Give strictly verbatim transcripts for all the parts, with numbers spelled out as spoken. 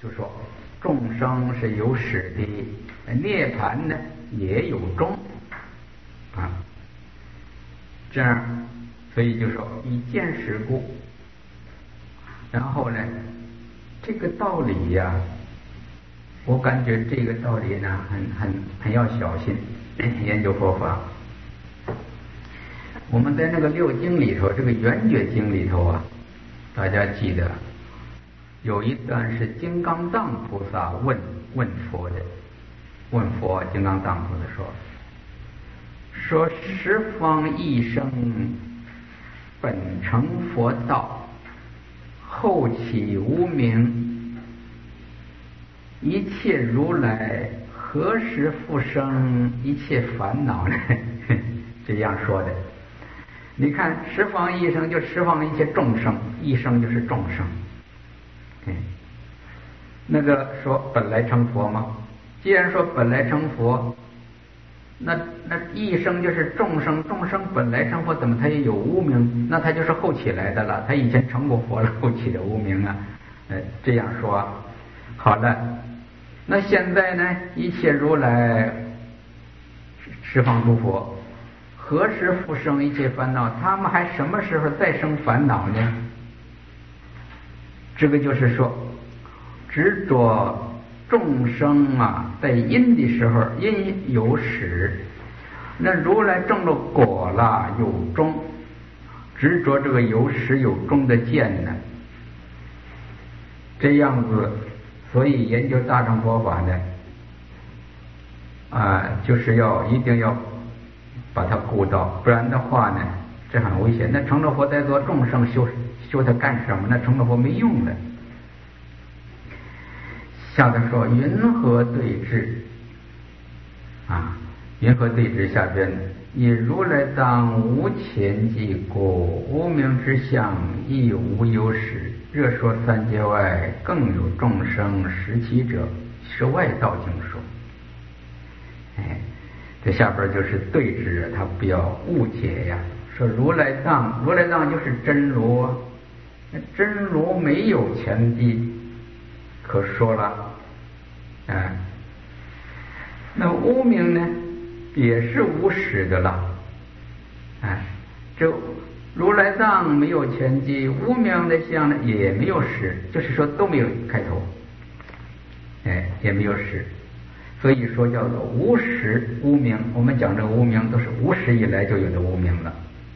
就说众生是有始的，涅槃呢也有终啊，这样，所以就说以见识故。然后呢，这个道理呀、啊，我感觉这个道理呢，很很很要小心研究佛法。我们在那个六经里头，这个圆觉经里头啊，大家记得有一段是金刚藏菩萨问问佛的，问佛金刚藏菩萨说：“说十方一生本成佛道，后起无明，一切如来何时复生一切烦恼呢？”这样说的。你看十方一生就十方一切众生，一生就是众生。嗯，那个说本来成佛吗？既然说本来成佛，那那一生就是众生，众生本来成佛，怎么他也有无明？那他就是后起来的了，他以前成过佛了，后起的无明啊。呃，这样说好了。那现在呢？一切如来十方诸佛，何时复生一切烦恼？他们还什么时候再生烦恼呢？这个就是说，执着众生啊，在因的时候，因有始，那如来证了果了，有终，执着这个有始有终的见呢，这样子，所以研究大乘佛法呢，啊，就是要一定要把它顾到，不然的话呢，这很危险。那成了佛在做众生修修它干什么？那成了佛没用的。下头说云何对治啊？云何对治下边以如来藏无前际故，无明之相亦无有始。若说三界外更有众生识其者，是外道经说。哎，这下边就是对治，他不要误解呀。说如来藏，如来藏就是真如啊，那真如没有前际可说了，哎，那无明呢，也是无始的了，哎，这如来藏没有前际，无明的相呢也没有始，就是说都没有开头，哎，也没有始。所以说叫做无始无明，我们讲这个无明都是无始以来就有的无明了。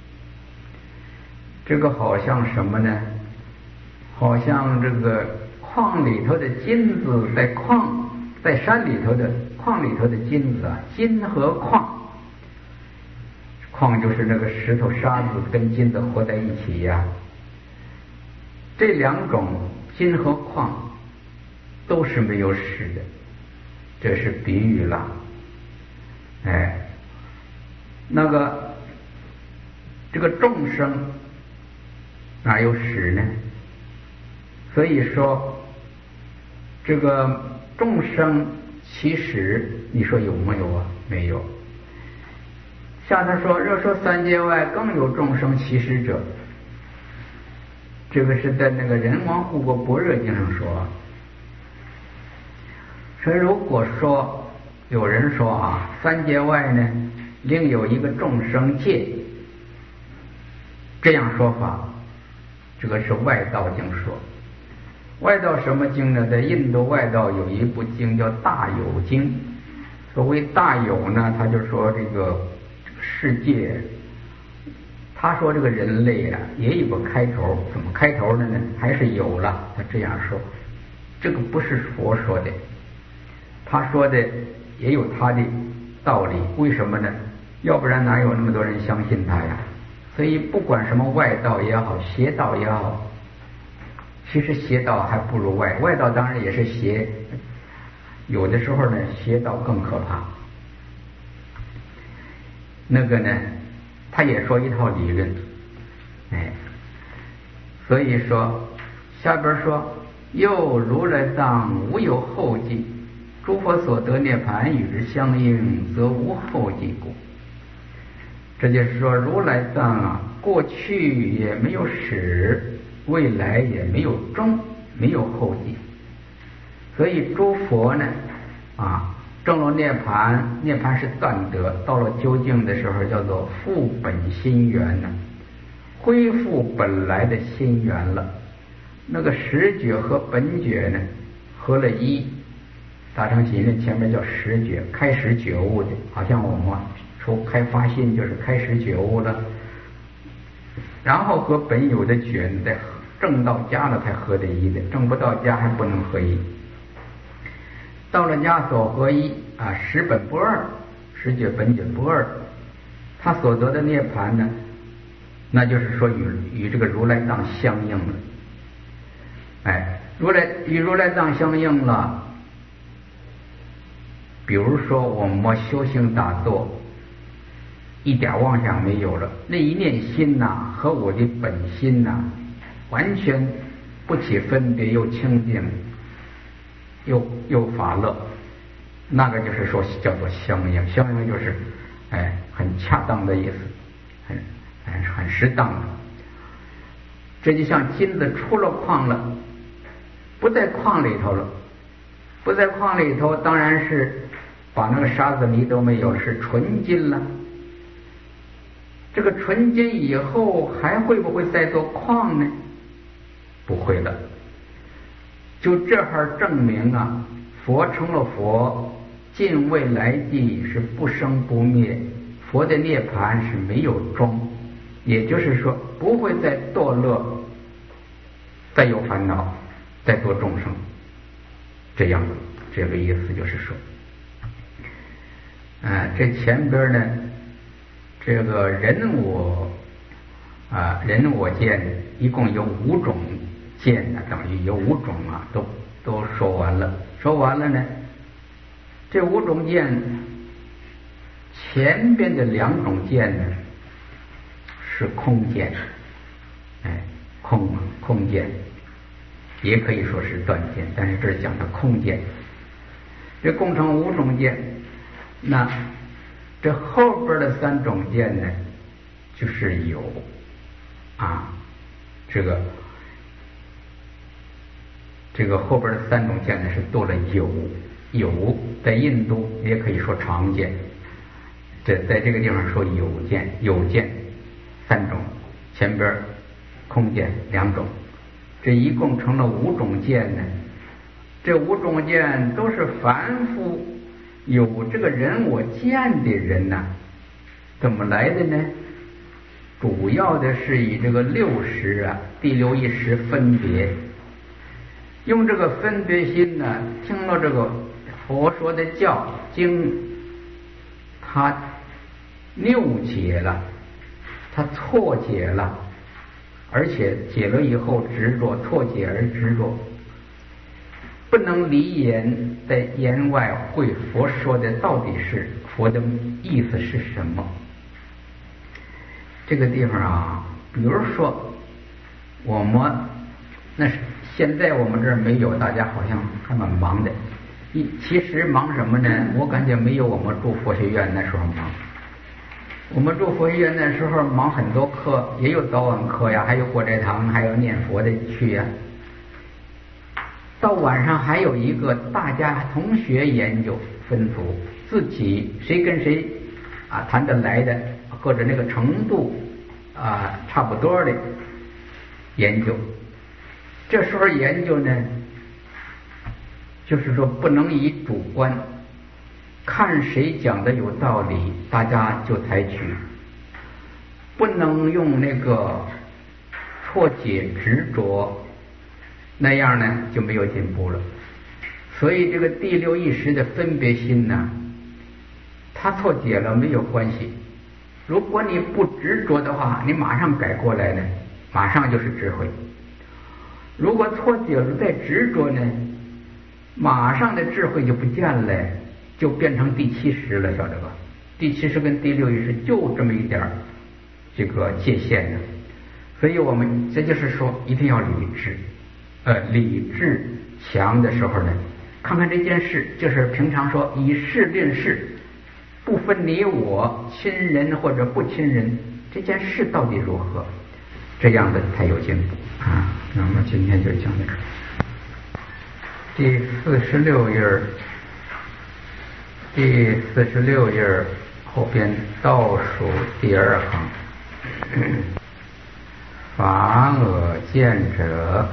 这个好像什么呢？好像这个矿里头的金子，在矿在山里头的矿里头的金子啊，金和矿，矿就是那个石头沙子跟金子合在一起呀、啊。这两种金和矿都是没有始的。这是比喻了，哎，那个这个众生哪有始呢？所以说这个众生其始，你说有没有啊？没有。下头说若说三界外更有众生其始者，这个是在那个人王护国般若经上说。所以如果说有人说啊，三界外呢另有一个众生界，这样说法，这个是外道经说。外道什么经呢？在印度外道有一部经叫大有经。所谓大有呢，他就说这个世界，他说这个人类啊也有个开头，怎么开头的呢？还是有了，他这样说。这个不是佛说的，他说的也有他的道理，为什么呢？要不然哪有那么多人相信他呀？所以不管什么外道也好，邪道也好，其实邪道还不如外外道，当然也是邪，有的时候呢邪道更可怕。那个呢，他也说一套理论，哎，所以说下边说又如来藏无有后继，诸佛所得涅槃与之相应，则无后继故。这就是说如来藏啊，过去也没有始，未来也没有终，没有后继。 所以诸佛呢啊证了涅槃，涅槃是断得，到了究竟的时候叫做复本心源呢，恢复本来的心源了。那个实觉和本觉呢合了一，大乘心论前面叫实觉，开始觉悟的，好像我们说开发心就是开始觉悟了，然后和本有的觉在证到家了才合的一的，证不到家还不能合一。到了家所合一啊，实本不二，实觉本觉不二，他所得的涅槃呢，那就是说与与这个如来藏相应了。哎，如来与如来藏相应了。比如说我们修行打坐，一点妄想没有了，那一念心呐、啊、和我的本心呐、啊、完全不起分别，又清净又又法乐，那个就是说叫做相应。相应就是哎很恰当的意思，很很很适当的。这就像金子出了矿了，不在矿里头了，不在矿里头当然是把那个沙子泥都没有了，是纯金了。这个纯金以后还会不会再做矿呢？不会了。就这哈证明啊，佛成了佛，尽未来际是不生不灭，佛的涅槃是没有终，也就是说不会再堕落，再有烦恼，再做众生，这样这个意思就是说，啊，这前边呢，这个人我啊人我见一共有五种见呢，等于有五种啊，都都说完了。说完了呢，这五种见，前边的两种见呢是空见，哎，空空见，也可以说是断见，但是这是讲的空见。这共成五种见，那这后边的三种见呢，就是有啊，这个。这个后边的三种见呢是多了有，有在印度也可以说常见，这在这个地方说有见，有见三种，前边空见两种，这一共成了五种见呢。这五种见都是凡夫有这个人我见的人呐、啊，怎么来的呢？主要的是以这个六识啊，第六意识分别。用这个分别心呢，听了这个佛说的教经，他谬解了，他错解了，而且解了以后执着，错解而执着，不能离言，在言外会佛说的到底是佛的意思是什么。这个地方啊，比如说我们那是现在我们这儿没有，大家好像还蛮忙的。一其实忙什么呢？我感觉没有我们住佛学院那时候忙。我们住佛学院那时候忙很多课，也有早晚课呀，还有过斋堂，还有念佛的去呀。到晚上还有一个大家同学研究分组，自己谁跟谁啊谈得来的，或者那个程度啊差不多的研究。这时候研究呢，就是说不能以主观看谁讲的有道理，大家就采取，不能用那个错解执着，那样呢就没有进步了。所以这个第六意识的分别心呢，它错解了没有关系，如果你不执着的话，你马上改过来呢，马上就是智慧。如果错解了再执着呢，马上的智慧就不见了，就变成第七识了，晓得吧？第七识跟第六意识就这么一点儿这个界限呢。所以我们这就是说一定要理智，呃，理智强的时候呢，看看这件事，就是平常说以事论事，不分你我，亲人或者不亲人，这件事到底如何，这样的才有进步啊。那么今天就讲到这儿。 第四十六页，第四十六页后边倒数第二行，法恶见者，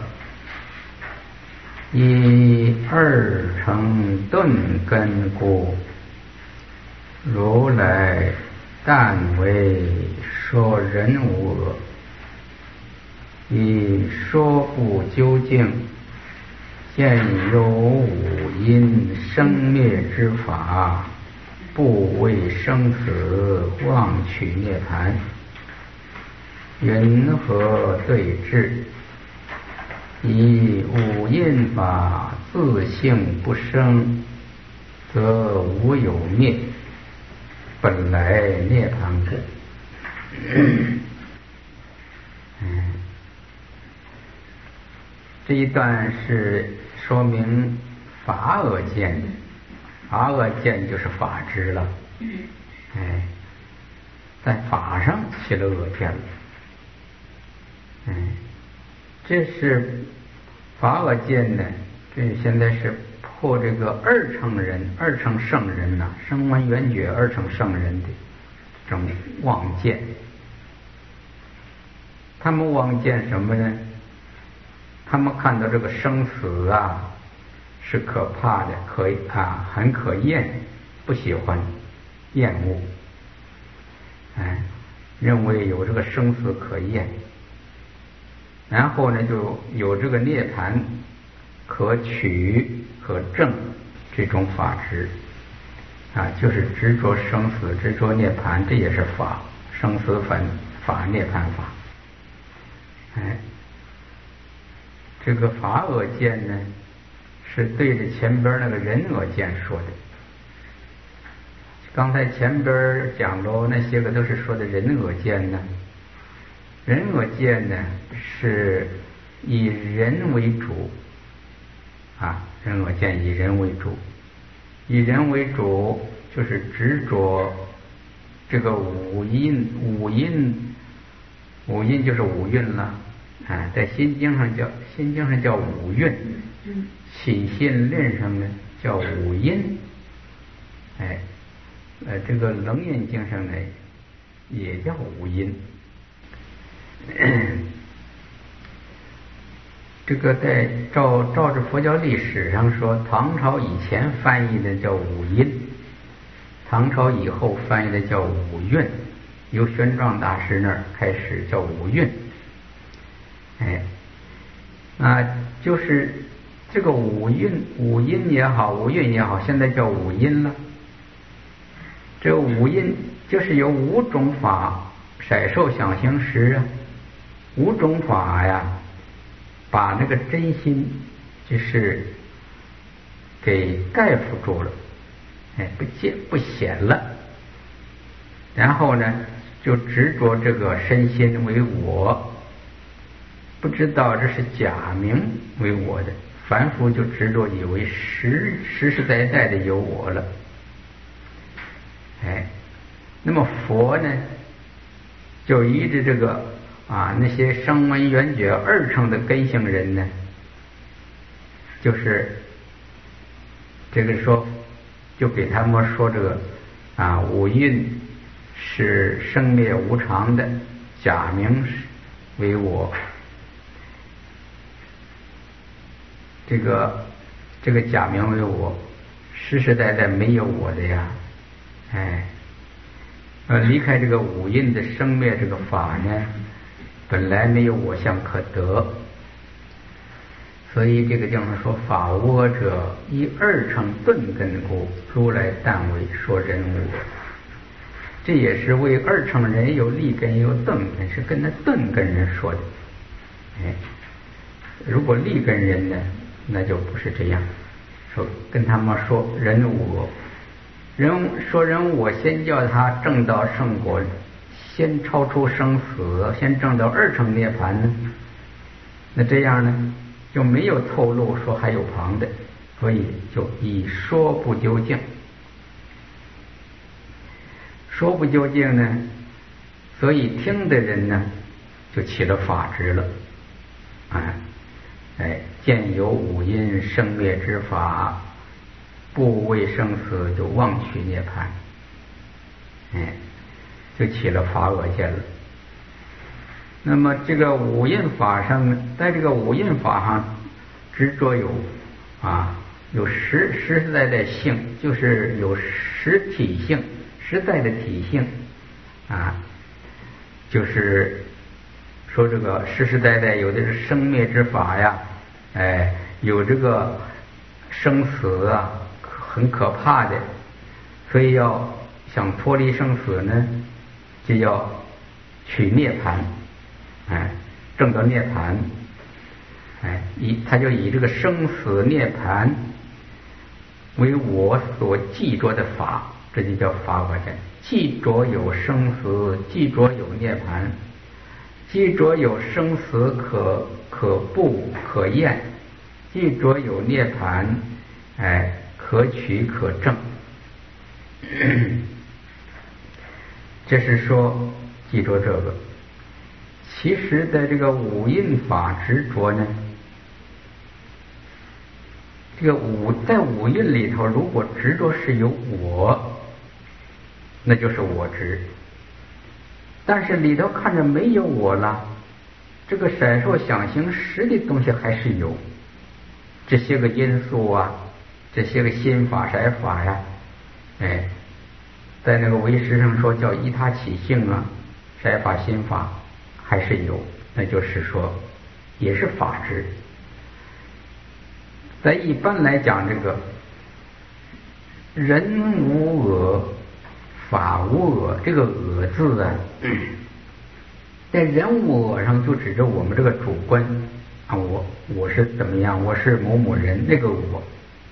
以二乘顿根故，如来但为说人无恶，以说不究竟，见有五阴生灭之法，不为生死，妄取涅槃，云何对治？以五阴法自性不生，则无有灭，本来涅槃故。嗯，这一段是说明法恶见，法恶见就是法知了，哎，在法上起了恶见了，哎，这是法恶见呢。这现在是破这个二乘人、二乘圣人呐、啊，声闻缘觉二乘圣人的这种妄见。他们妄见什么呢？他们看到这个生死啊是可怕的，可啊很可厌，不喜欢，厌恶，哎，认为有这个生死可厌，然后呢就有这个涅槃可取可证这种法执啊，就是执着生死，执着涅槃，这也是法，生死分法，涅槃法。哎，这个法恶见呢，是对着前边那个人恶见说的。刚才前边讲喽，那些个都是说的人恶见呢。人恶见呢，是以人为主啊，人恶见以人为主，以人为主就是执着这个五阴，五阴，五阴就是五蕴了。啊，在心经上叫心经上叫五蕴，起信论上呢叫五阴，哎，呃，这个楞严经上呢也叫五阴。这个在照照着佛教历史上说，唐朝以前翻译的叫五阴，唐朝以后翻译的叫五蕴，由玄奘大师那儿开始叫五蕴。哎，啊，就是这个五蕴、五阴也好，五蕴也好，现在叫五阴了。这个五阴就是有五种法，色受想行识啊，五种法呀，把那个真心就是给盖覆住了，哎，不见不显了。然后呢，就执着这个身心为我。不知道这是假名为我的，凡夫就执着以为实实实在在的有我了。哎，那么佛呢，就依着这个啊那些声闻缘觉二乘的根性人呢，就是这个说，就给他们说这个啊五蕴是生灭无常的，假名为我。这个这个假名为我，实实在在没有我的呀，哎，呃，离开这个五蕴的生灭这个法呢，本来没有我相可得，所以这个地方说法无我者，以二乘顿根故，如来但为说人无我。这也是为二乘人有立根有顿根，是跟那顿根人说的。哎，如果立根人呢？那就不是这样说，跟他们说人无我，人说人无我，先叫他证到圣果，先超出生死，先证到二乘涅槃呢。那这样呢，就没有透露说还有旁的，所以就以说不究竟。说不究竟呢，所以听的人呢，就起了法执了，哎。哎， 见有五阴生灭之法，不为生死，就妄取涅槃，哎，就起了法恶见了。那么这个五蕴法上，在这个五蕴法上执着有啊，有实实实在在性，就是有实体性，实在的体性啊，就是说这个实实在在有的是生灭之法呀，哎，有这个生死啊，很可怕的，所以要想脱离生死呢，就要取涅槃。哎，证得涅槃，哎，以他就以这个生死涅槃为我所记着的法，这就叫法恶见。记着有生死，记着有涅槃，记着有生死可可怖可厌，记着有涅槃，哎，可取可证。这是说记着这个。其实在这个五蕴法执着呢，这个五在五蕴里头，如果执着是有我，那就是我执。但是里头看着没有我了，这个闪烁想行识的东西还是有，这些个因素啊，这些个心法色法呀，哎，在那个唯识上说叫依他起性啊，色法心法。还是有，那就是说也是法执。在一般来讲，这个人无我，法无我，这个我字啊，在人无我上就指着我们这个主观啊，我我是怎么样，我是某某人那个我。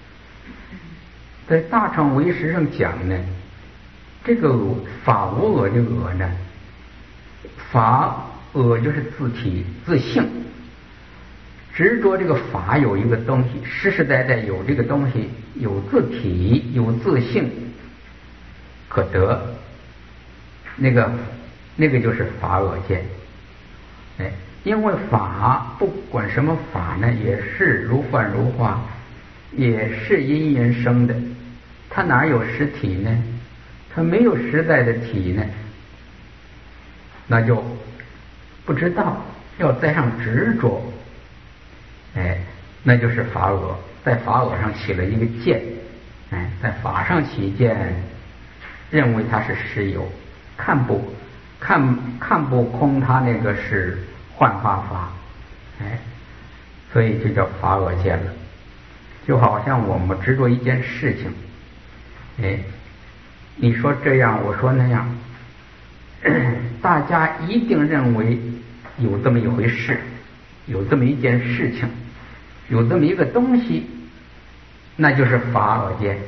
在大乘唯识上讲呢，这个法无我的我呢，法我就是自体自性，执着这个法有一个东西，实实在在有这个东西，有自体有自性可得，那个那个就是法我见。哎，因为法不管什么法呢，也是如幻如化，也是因缘生的，它哪有实体呢？它没有实在的体呢，那就不知道，要在上执着，哎，那就是法我，在法我上起了一个见，哎，在法上起见，认为它是实有，看不看看不空，它那个是幻化法，哎，所以就叫法我见了。就好像我们执着一件事情，哎，你说这样，我说那样，大家一定认为有这么一回事，有这么一件事情，有这么一个东西，那就是法我见。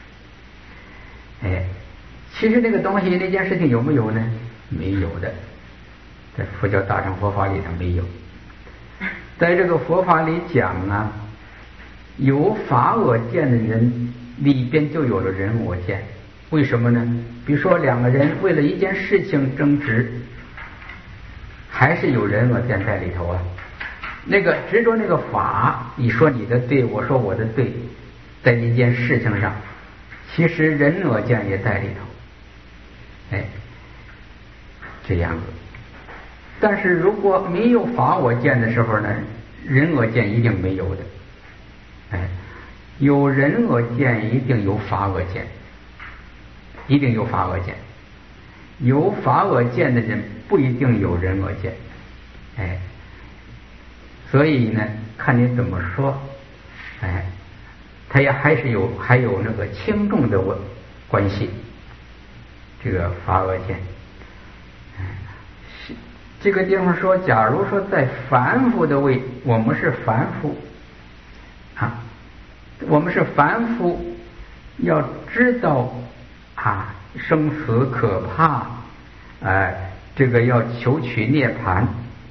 哎，其实那个东西那件事情有没有呢？没有的，在佛教大乘佛法里头没有。在这个佛法里讲啊，有法我见的人里边就有了人我见。为什么呢？比如说两个人为了一件事情争执，还是有人我见在里头啊。那个执着那个法，你说你的对，我说我的对，在一件事情上，其实人我见也在里头，哎，这样子。但是如果没有法我见的时候呢，人我见一定没有的，哎，有人我见一定有法我见，一定有法我见。有法我见的人不一定有人我见，哎，所以呢，看你怎么说，哎，他也还是有还有那个轻重的问关系，这个法我见。哎，这个地方说，假如说在凡夫的位，我们是凡夫啊，我们是凡夫，要知道啊，生死可怕，哎，这个要求取涅槃。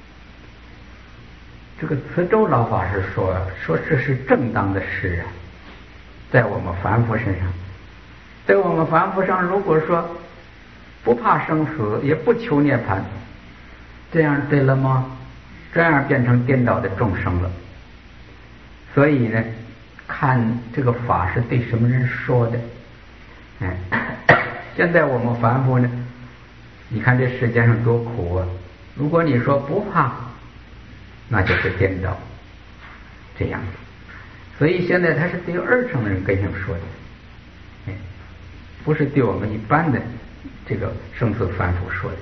这个慈州老法师说，说这是正当的事啊，在我们凡夫身上，在我们凡夫上，如果说不怕生死，也不求涅槃，这样对了吗？这样变成颠倒的众生了。 所以呢，看这个法是对什么人说的。哎，现在我们凡夫呢，你看这世界上多苦啊！如果你说不怕，那就是颠倒，这样。所以现在他是对二乘的人跟上说的，哎，不是对我们一般的这个生死凡夫说的。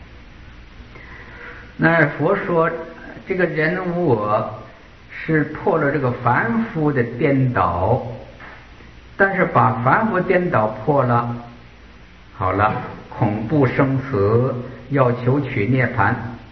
那佛说这个人无我是破了这个凡夫的颠倒，但是把凡夫颠倒破了，好了，恐怖生死，要求取涅槃。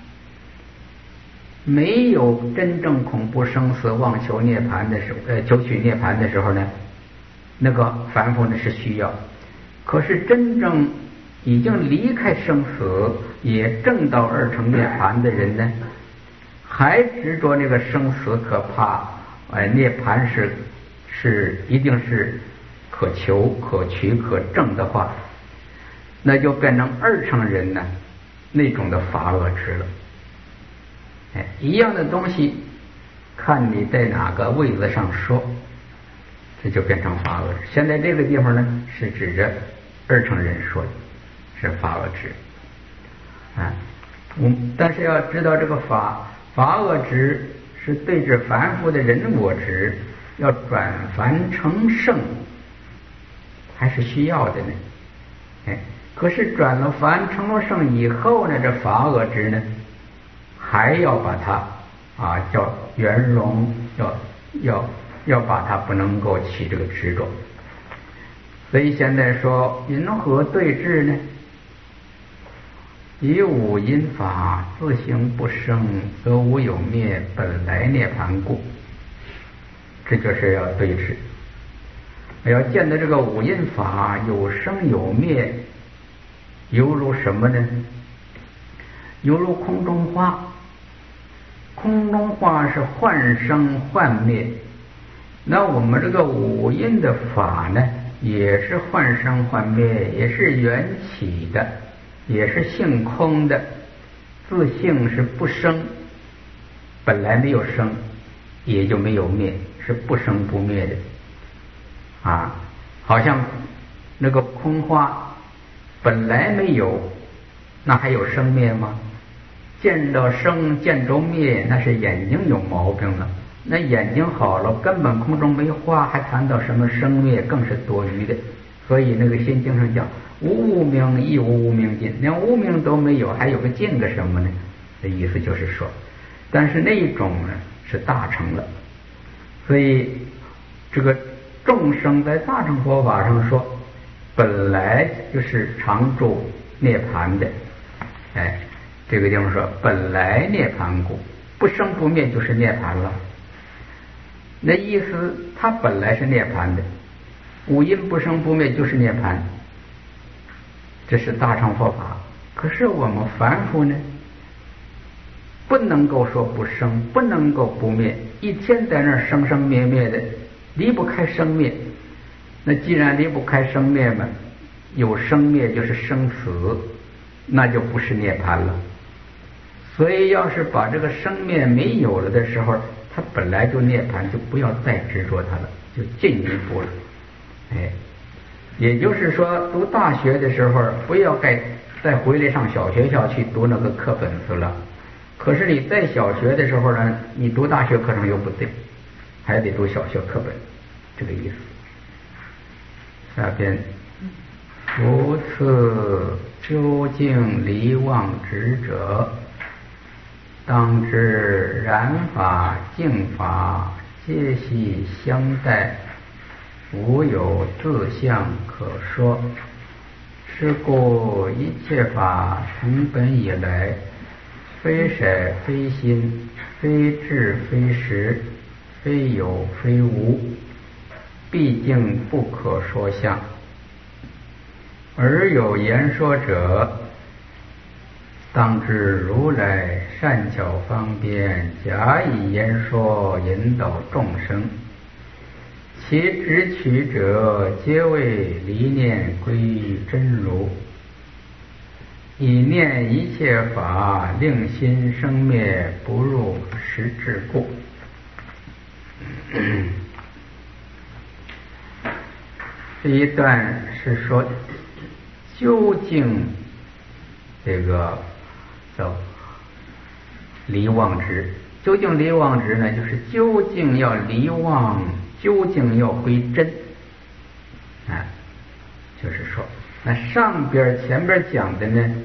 没有真正恐怖生死妄求涅槃的时候，呃，求取涅槃的时候呢，那个凡夫呢是需要。可是真正已经离开生死，也证到二乘涅槃的人呢，还执着那个生死可怕，呃，涅槃是是一定是可求、可取、可证的话，那就变成二乘人呢那种的法恶执了。哎，一样的东西，看你在哪个位子上说，这就变成法恶执。现在这个地方呢，是指着二乘人说的，是法恶执。啊，嗯，但是要知道这个法法恶执是对治凡夫的人我执，要转凡成圣，还是需要的呢。哎，可是转了凡成了圣以后呢，这法恶执呢，还要把它啊叫圆融，要要要把它不能够起这个执着。所以现在说因何对治呢？以五因法自行不生，则无有灭，本来涅槃故。这就是要对治，要见到这个五因法有生有灭，犹如什么呢？犹如空中花。空中花是幻生幻灭，那我们这个五阴的法呢，也是幻生幻灭，也是缘起的，也是性空的，自性是不生，本来没有生，也就没有灭，是不生不灭的啊。好像那个空花本来没有，那还有生灭吗？见到生见着灭，那是眼睛有毛病了。那眼睛好了，根本空中没花，还谈到什么生灭，更是多余的。所以那个心经上讲，无无明亦无无明尽，连无明都没有，还有个尽个什么呢？这意思就是说，但是那一种呢是大乘了。所以这个众生在大乘佛法上说，本来就是常住涅槃的，哎。这个地方说本来涅槃故，不生不灭就是涅槃了。那意思它本来是涅槃的，五阴不生不灭就是涅槃，这是大乘佛法。可是我们凡夫呢，不能够说不生，不能够不灭，一天在那儿生生灭灭的，离不开生灭。那既然离不开生灭嘛，有生灭就是生死，那就不是涅槃了。所以要是把这个生灭没有了的时候，它本来就涅槃，就不要再执着它了，就进一步了。哎，也就是说读大学的时候不要再再回来上小学校去读那个课本子了。可是你在小学的时候呢，你读大学课程又不对，还得读小学课本，这个意思。下边如此究竟离妄执者，当知然法净法皆系相待，无有自相可说。是故一切法从本以来，非色非心，非智非识，非有非无，毕竟不可说相。而有言说者，当知如来善巧方便，假以言说引导众生，其直取者皆为离念归于真如，以念一切法令心生灭不入实质故。 这一段是说，究竟这个叫离妄执，究竟离妄执呢？就是究竟要离妄，究竟要归真。啊，就是说，那上边前边讲的呢，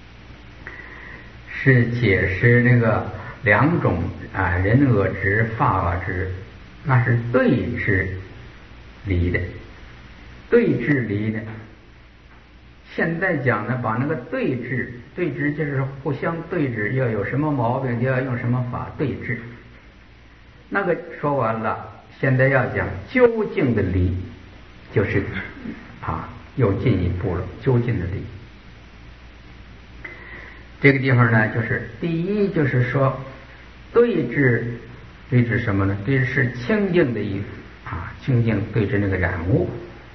是解释那个两种啊人我执、法我执，那是对治离的。对治离的，现在讲呢，把那个对治，对治就是互相对治，要有什么毛病就要用什么法对治。那个说完了，现在要讲究竟的离，就是啊，又进一步了，究竟的离。这个地方呢，就是第一，就是说对治，对治什么呢？对治是清净的意思啊，清净对治那个染物。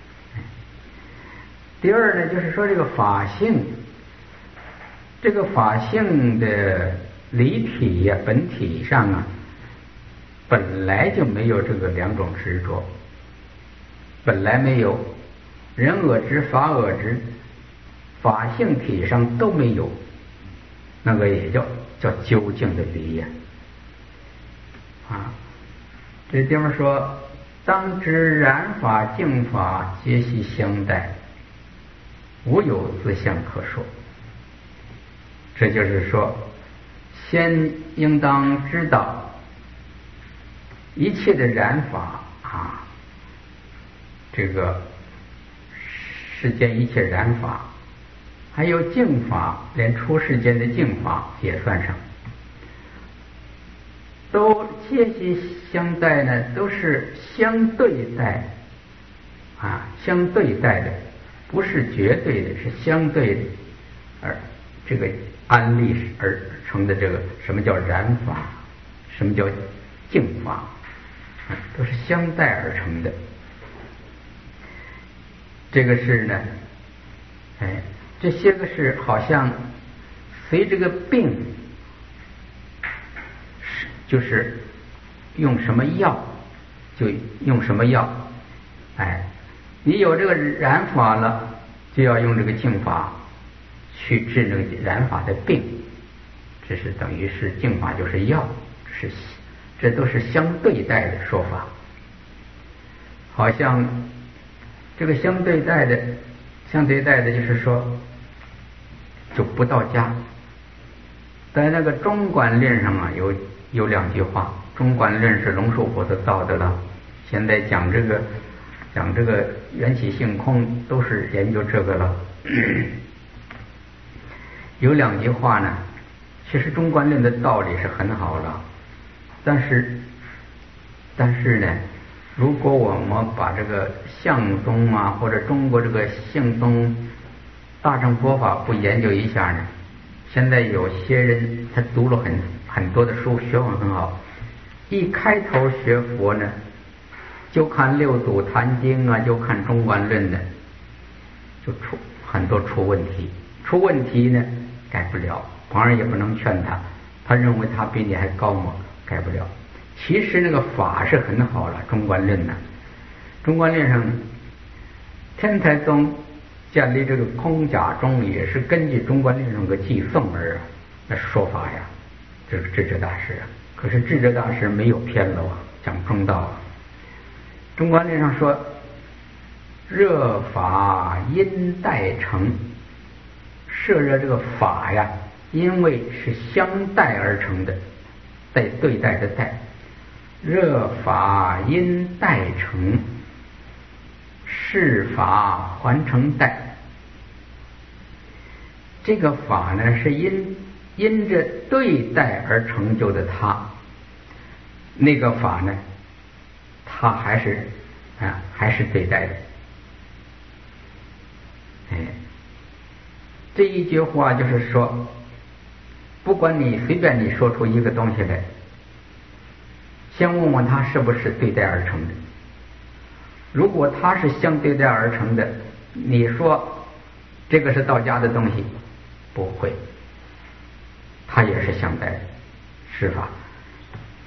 第二呢，就是说这个法性，这个法性的离体呀、本体上啊，本来就没有这个两种执着，本来没有，人我执、法我执，法性体上都没有，那个也叫叫究竟的离呀。啊，这地方说，当知染法、净法皆系相待，无有自相可说。这就是说，先应当知道一切的染法啊，这个世间一切染法，还有净法，连出世间的净法也算上，都皆系相待呢，都是相对待啊，相对待的。不是绝对的，是相对的，而这个安立而成的这个什么叫染法，什么叫净法，都是相待而成的。这个是呢，哎，这些个是好像随这个病，就是用什么药就用什么药，哎。你有这个染法了，就要用这个净法去治那个染法的病，这是等于是净法就是药，是这都是相对待的说法。好像这个相对待的，相对待的就是说就不到家。在那个中观论上啊，有有两句话，中观论是龙树菩萨造的了，现在讲这个。讲这个缘起性空都是研究这个了。有两句话呢，其实中观论的道理是很好了，但是但是呢，如果我们把这个相宗啊或者中国这个性宗大乘佛法不研究一下呢，现在有些人他读了很很多的书，学问很好，一开头学佛呢就看六祖坛经啊，就看中观论的，就出很多出问题。出问题呢，改不了，皇上也不能劝他，他认为他比你还高嘛，改不了。其实那个法是很好了，中观论呢，中观论上，天台宗建立这个空假中，也是根据中观论上个寄送而那说法呀。这个智者大师啊，可是智者大师没有偏了啊，讲中道啊。中观论上说，热法因待成，摄热这个法呀，因为是相待而成的，待对待的待，热法因待成，是法还成待。这个法呢，是因因着对待而成就的它，那个法呢，它还是啊，还是对待的。哎，这一句话就是说，不管你随便你说出一个东西来，先问问它是不是对待而成的。如果它是相对待而成的，你说这个是道家的东西，不会，它也是相待的，是法。哎，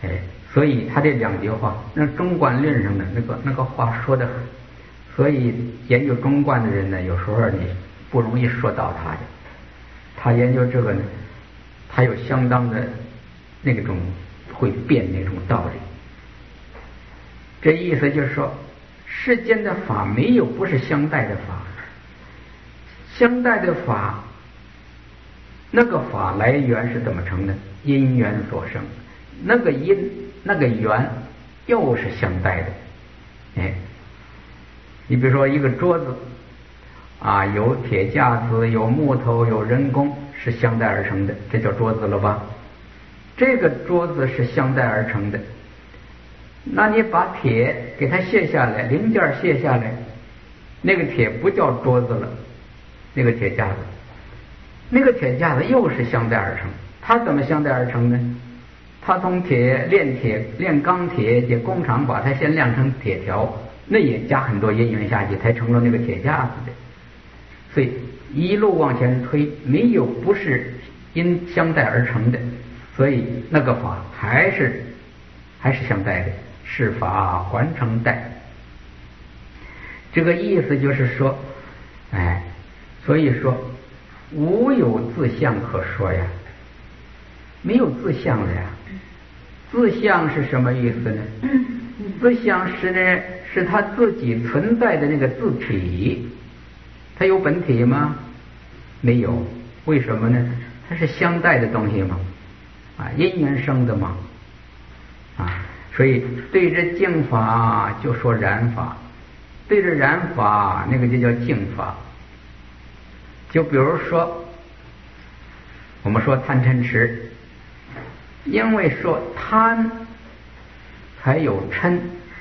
所以他这两句话，那中观论上的那个那个话说的很，所以研究中观的人呢，有时候你不容易说到他的。他研究这个呢，他有相当的那种会变那种道理。这意思就是说，世间的法没有不是相待的法，相待的法，那个法来源是怎么成的？因缘所生，那个因那个缘又是相待的。哎，你比如说一个桌子啊，有铁架子，有木头，有人工，是相待而成的，这叫桌子了吧？这个桌子是相待而成的，那你把铁给它卸下来，零件卸下来，那个铁不叫桌子了，那个铁架子，那个铁架子又是相待而成。它怎么相待而成呢？它从铁炼铁炼钢铁，这工厂把它先炼成铁条，那也加很多因缘下去，才成了那个铁架子的。所以一路往前推，没有不是因相待而成的，所以那个法还是还是相待的，是法还成待。这个意思就是说，哎，所以说无有自相可说呀，没有自相了呀。自相是什么意思呢？自相是呢，是他自己存在的那个自体。它有本体吗？没有。为什么呢？它是相待的东西嘛，啊，因缘生的嘛，啊，所以对着净法就说染法，对着染法那个就叫净法。就比如说，我们说贪嗔痴，因为说贪才有嗔，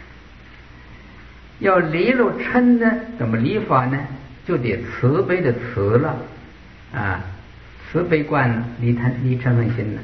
要离了嗔呢，怎么离法呢？就得慈悲的慈了啊，慈悲观离贪离嗔恨心呢。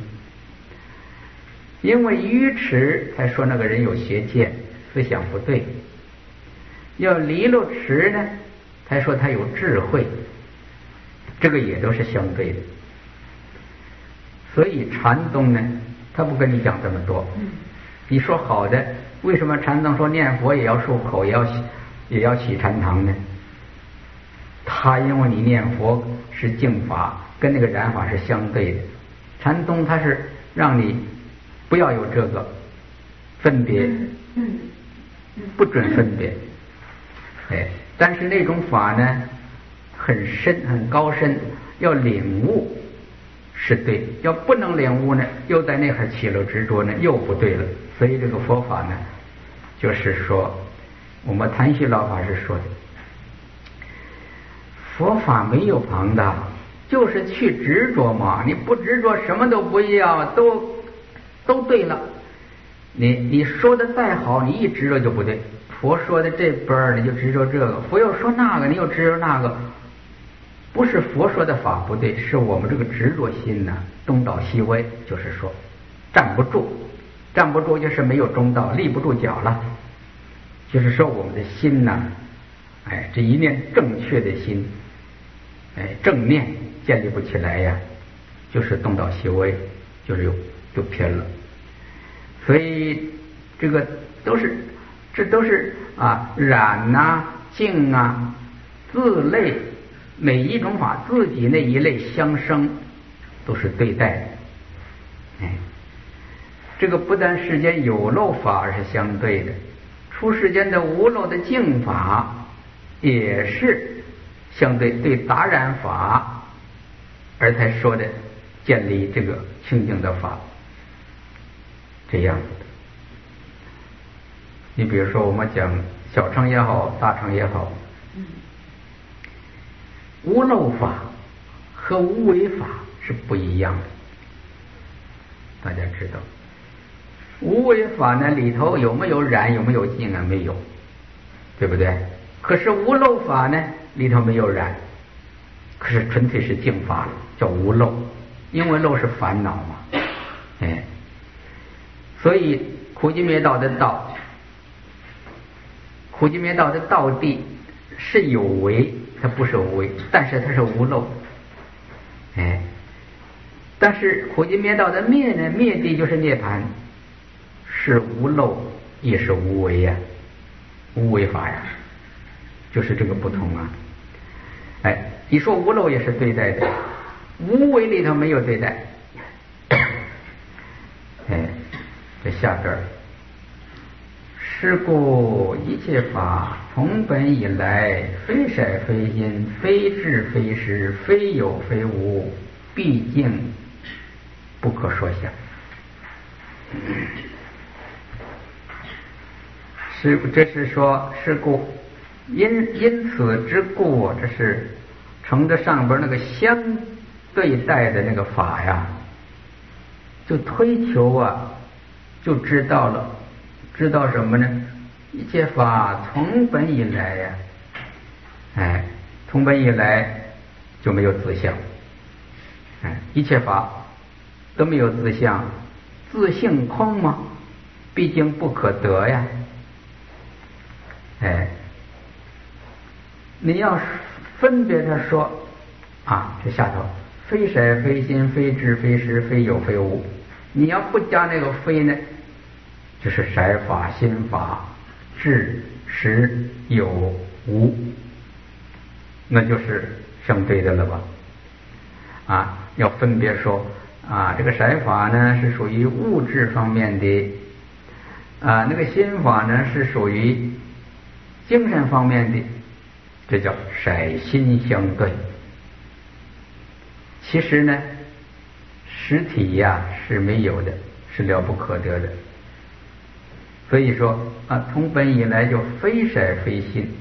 因为愚痴才说那个人有邪见，思想不对。要离了痴呢，才说他有智慧，这个也都是相对的。所以禅宗呢，他不跟你讲这么多。你说好的，为什么禅宗说念佛也要漱口，也要也要起禅堂呢？他因为你念佛是净法，跟那个染法是相对的。禅宗他是让你不要有这个分别，不准分别。哎，但是那种法呢，很深很高深，要领悟是对，要不能领悟呢，又在那块起了执着呢，又不对了。所以这个佛法呢，就是说，我们谭旭老法师说的，佛法没有旁的，就是去执着嘛。你不执着，什么都不要，都都对了。你你说的再好，你一执着就不对。佛说的这边你就执着这个，佛又说那个，你又执着那个。不是佛说的法不对，是我们这个执着心呢，东倒西歪，就是说站不住，站不住就是没有中道，立不住脚了。就是说我们的心呢，哎，这一念正确的心，哎，正念建立不起来呀，就是东倒西歪，就是有就偏了。所以这个都是，这都是啊染呐、净啊、自类。每一种法自己那一类相生都是对待的，哎，这个不但世间有漏法是相对的，出世间的无漏的净法也是相对，对达染法而才说的建立这个清净的法，这样子的。你比如说我们讲小乘也好，大乘也好，无漏法和无为法是不一样的，大家知道。无为法呢里头有没有染，有没有净啊？没有，对不对？可是无漏法呢里头没有染，可是纯粹是净法，叫无漏，因为漏是烦恼嘛，哎，所以苦集灭道的道，苦集灭道的道地是有为。它不是无为，但是它是无漏，哎，但是苦集灭道的灭呢，灭地就是涅槃， 是无漏，也是无为呀，无为法呀，就是这个不同啊。哎，你说无漏也是对待的，无为里头没有对待。哎，这下边儿，是故一切法从本以来，非色非因，非智非实，非有非无，毕竟不可说想。是，这是说是故，因因此之故，这是乘着上边那个相对待的那个法呀，就推求啊，就知道了，知道什么呢？一切法从本以来呀，哎，从本以来就没有自相，哎，一切法都没有自相，自性空吗？毕竟不可得呀，哎，你要分别着说啊，这下头非色非心非智非实非有非无，你要不加那个非呢，就是色法心法智实有无，那就是相对的了吧？啊，要分别说啊，这个色法呢是属于物质方面的，啊，那个心法呢是属于精神方面的，这叫色心相对。其实呢，实体呀是没有的，是了不可得的。所以说啊，从本以来就非色非心。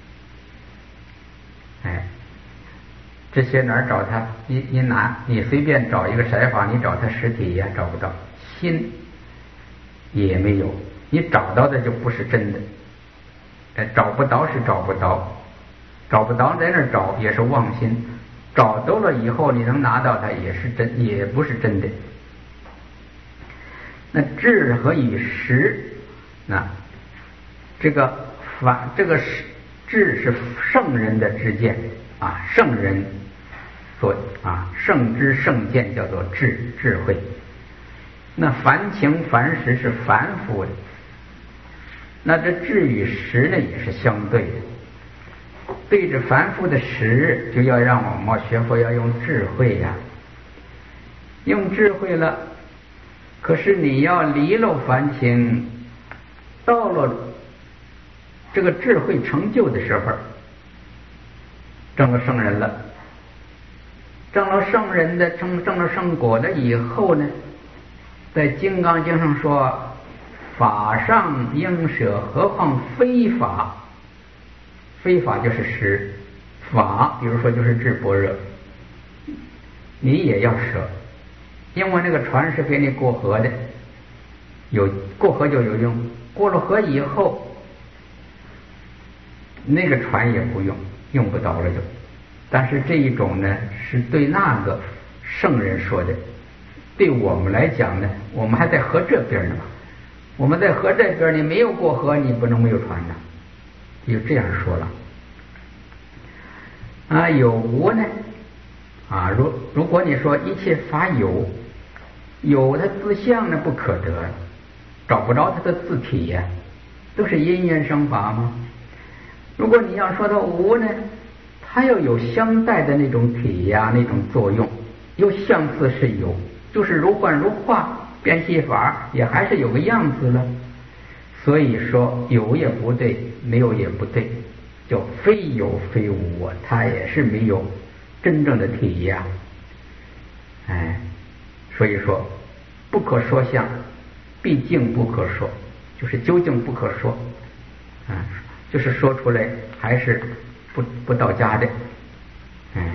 哎，这些哪儿找它？你你拿你随便找一个色法，你找它实体也找不到，心也没有，你找到的就不是真的。哎，找不到是找不到，找不到在那儿找也是妄心，找到了以后你能拿到它也是真，也不是真的。那智和与实，那这个法，这个智是圣人的知见啊，圣人所啊圣知圣见叫做智智慧。那凡情凡实是凡夫的，那这智与实呢也是相对的。对着凡夫的实，就要让我们学佛要用智慧呀、啊，用智慧了。可是你要离了凡情，到了这个智慧成就的时候，证了圣人了，证了圣人的证证了圣果了以后呢，在《金刚经》上说，法上应舍，何况非法？非法就是实，法比如说就是智般若，你也要舍，因为那个船是给你过河的，有过河就有用，过了河以后，那个船也不用，用不到了就。但是这一种呢，是对那个圣人说的，对我们来讲呢，我们还在河这边呢嘛，我们在河这边，你没有过河，你不能没有船呢。就这样说了啊，有无呢？啊，如如果你说一切法有，有它自相呢不可得，找不着它的自体呀、啊，都是因缘生法吗？如果你要说它无呢，它要有相待的那种体呀、啊，那种作用，又相似是有，就是如幻如化，变戏法也还是有个样子了。所以说有也不对，没有也不对，叫非有非无啊，它也是没有真正的体呀、啊。哎，所以说不可说相，毕竟不可说，就是究竟不可说啊，就是说出来还是不不到家的。哎，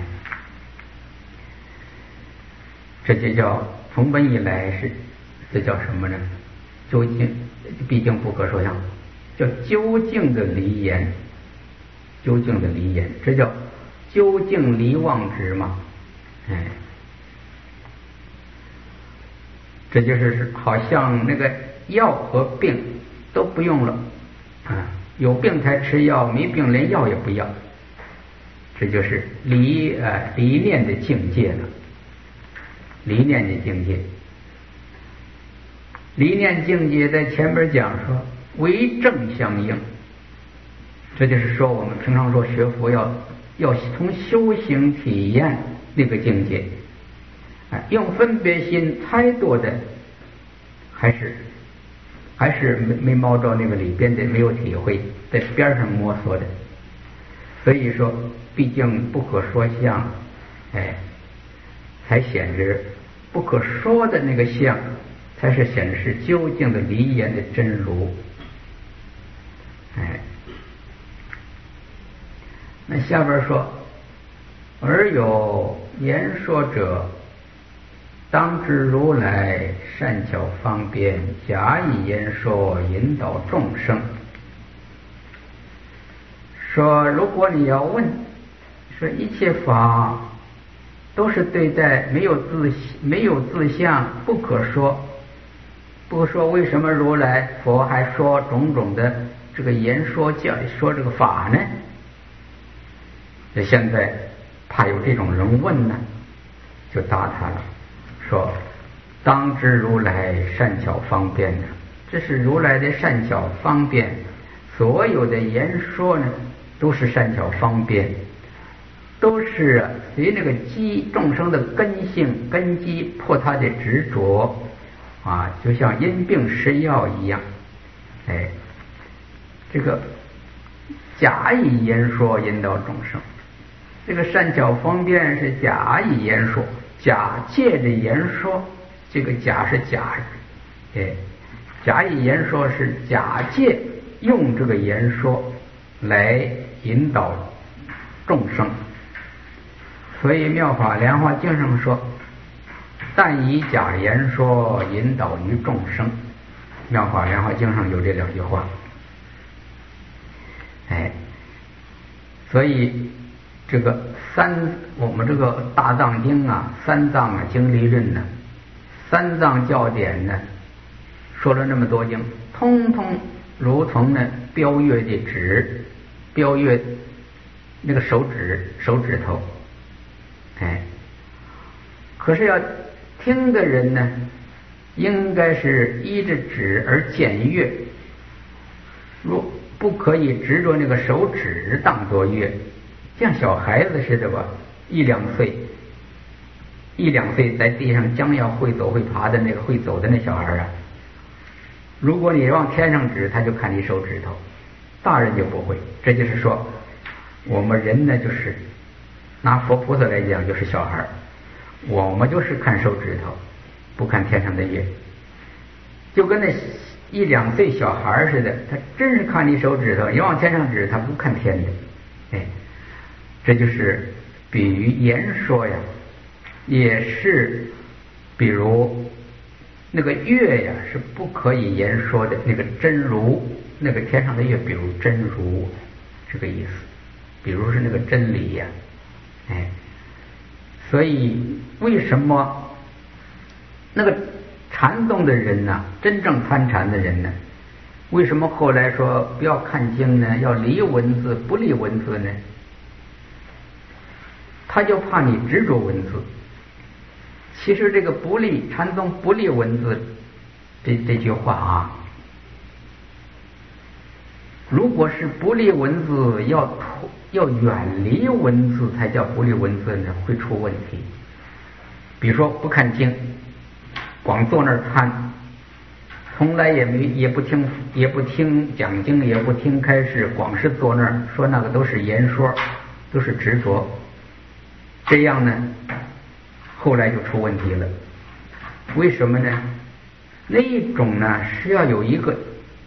这就叫从本以来是，这叫什么呢？究竟毕竟不可说相，叫究竟的离言，究竟的离言，这叫究竟离妄执嘛。哎，这就是好像那个药和病都不用了啊，有病才吃药，没病连药也不要，这就是离呃离念的境界了，离念的境界。 理念境界在前边讲说为正相应，这就是说我们平常说学佛要要从修行体验那个境界，哎，用分别心猜度的，还是还是没没摸着那个里边的，没有体会，在边上摸索的。所以说，毕竟不可说相，哎，才显示不可说的那个相，才是显示究竟的离言的真如。哎，那下边说，而有言说者，当知如来善巧方便，假以言说引导众生。说如果你要问，说一切法都是对待没有自没有自相，不可说，不说为什么如来佛还说种种的这个言说教说这个法呢？这现在怕有这种人问呢，就答他了，说当知如来善巧方便呢，这是如来的善巧方便，所有的言说呢都是善巧方便，都是随那个基众生的根性根基破他的执着啊，就像因病施药一样。哎，这个假以言说引导众生，这个善巧方便是假以言说，假借着言说，这个假是假，哎，假以言说是假借用这个言说来引导众生。所以妙法莲华经上说，但以假言说引导于众生。妙法莲华经上有这两句话。哎，所以这个三我们这个大藏经啊，三藏啊经理论呢，三藏教典呢，说了那么多经，通通如同呢标月的指，标月那个手指手指头。哎，可是要听的人呢，应该是依着指而见月，如不可以执着那个手指当作月，像小孩子似的吧，一两岁，一两岁在地上将要会走会爬的那个会走的那小孩啊，如果你往天上指，他就看你手指头，大人就不会。这就是说，我们人呢，就是拿佛菩萨来讲，就是小孩，我们就是看手指头，不看天上的月，就跟那一两岁小孩似的，他真是看你手指头，你往天上指，他不看天的。哎，这就是比喻言说呀，也是比如那个月呀是不可以言说的，那个真如，那个天上的月比如真如这个意思，比如是那个真理呀。哎，所以为什么那个禅宗的人呢，真正参禅的人呢，为什么后来说不要看经呢，要离文字不离文字呢？他就怕你执着文字。其实这个不立禅宗不立文字这这句话啊，如果是不立文字，要要远离文字才叫不立文字呢，会出问题。比如说不看经，光坐那儿参，从来也没也不听也不听讲经，也不听开示，光是坐那儿说那个都是言说，都是执着，这样呢后来就出问题了。为什么呢？那一种呢是要有一个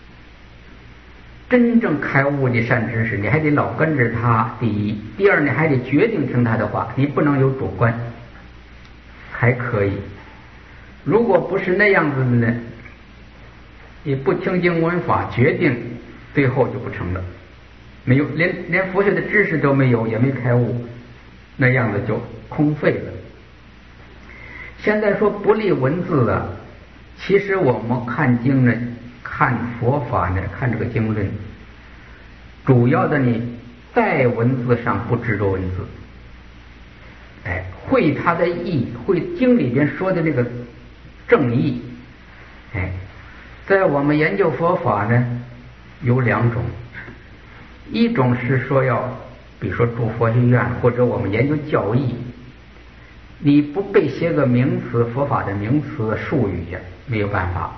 真正开悟的善知识，你还得老跟着他，第一，第二，你还得决定听他的话，你不能有主观，还可以。如果不是那样子的呢，你不听经闻法决定，最后就不成了，没有连连佛学的知识都没有，也没开悟，那样子就空废了。现在说不立文字啊，其实我们看经呢，看佛法呢，看这个经论，主要的你在文字上不执着文字，哎，会它的意，会经里边说的那个正义，哎， 在我们研究佛法呢，有两种，一种是说要，比如说住佛学院或者我们研究教义，你不背些个名词，佛法的名词术语呀，没有办法。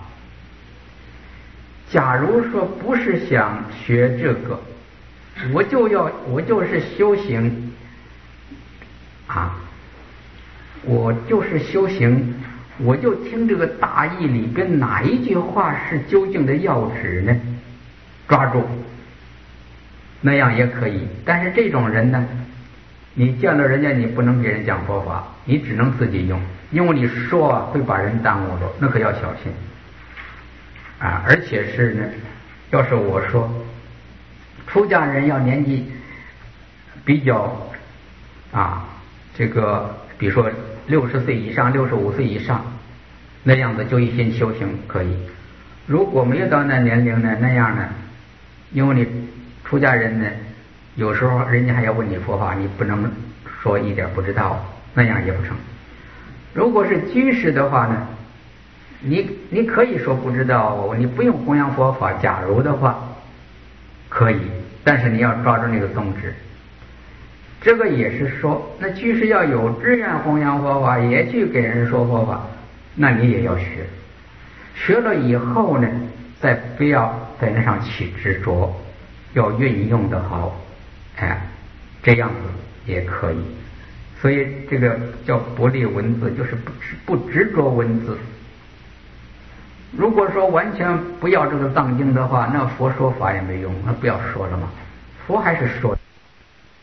假如说不是想学这个，我就要我就是修行啊，我就是修行，我就听这个大义里边哪一句话是究竟的要旨呢？抓住，那样也可以。但是这种人呢，你见了人家，你不能给人讲佛法，你只能自己用，因为你说啊会把人耽误了，那可要小心啊！而且是呢，要是我说出家人要年纪比较啊，这个比如说六十岁以上、六十五岁以上那样子就一心修行可以。如果没有到那年龄呢，那样呢，因为你出家人呢，有时候人家还要问你佛法，你不能说一点不知道，那样也不成。如果是居士的话呢，你你可以说不知道，你不用弘扬佛法。假如的话可以，但是你要抓住那个宗旨。这个也是说，那居士要有志愿弘扬佛法，也去给人说佛法，那你也要学。学了以后呢，再不要在那上起执着，要运用的好，哎，这样子也可以。所以这个叫不立文字，就是不执不执着文字。如果说完全不要这个藏经的话，那佛说法也没用，那不要说了嘛。佛还是说。